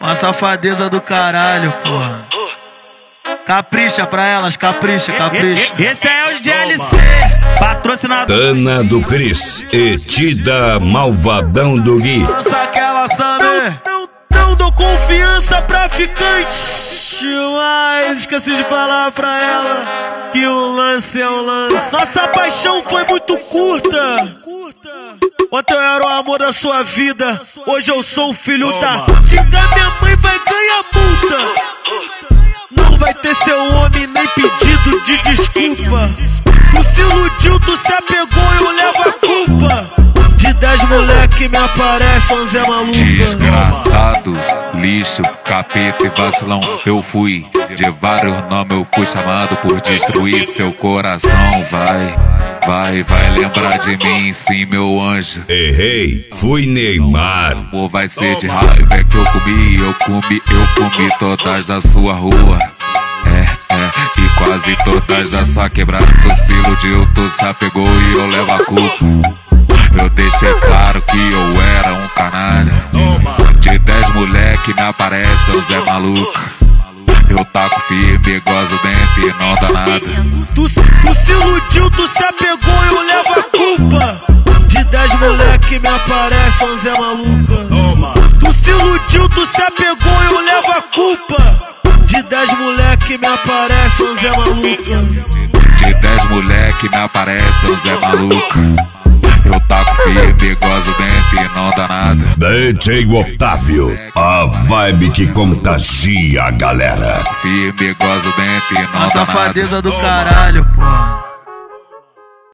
Uma safadeza do caralho, porra. Capricha pra elas, capricha, capricha. Esse é o DLC, patrocinador Ana do Cris e Tida Malvadão do Gui. Lança aquela Samé. Não dou confiança pra ficante, mas esqueci de falar pra ela que o lance é o lance. Nossa paixão foi muito curta. Ontem eu era o amor da sua vida, hoje eu sou o filho da... Xingar minha mãe vai ganhar multa. Não vai ter seu homem nem pedido de desculpa. Tu se iludiu, tu se apegou, eu levo a culpa. De 10 moleque me aparece 11 é maluca. Desgraçado, lixo, capeta e vacilão. Eu fui de vários nomes, eu fui chamado por destruir seu coração. Vai lembrar de mim, sim, meu anjo. Errei, fui Neymar. Amor vai ser de raiva, é que eu comi todas da sua rua. E quase todas da sua quebrada. Tu se iludiu, tu se apegou e eu levo a culpa. Eu deixei claro que eu era um canalha. De 10 moleque me aparece o Zé Maluco. Eu taco firme, gozo dentro e não dá nada. Tu se iludiu, tu se apegou, eu levo a culpa. De 10 moleque me aparece 11 é maluca. Tu se iludiu, tu se apegou, eu levo a culpa. De 10 moleque me aparece 11 é maluca. De 10 moleque me aparece 11 é maluca. Eu taco firme, gozo dentro e não dá nada. DJ Otávio, a vibe que contagia a galera. Firme, gozo dentro e não dá nada. Uma safadeza do caralho, porra.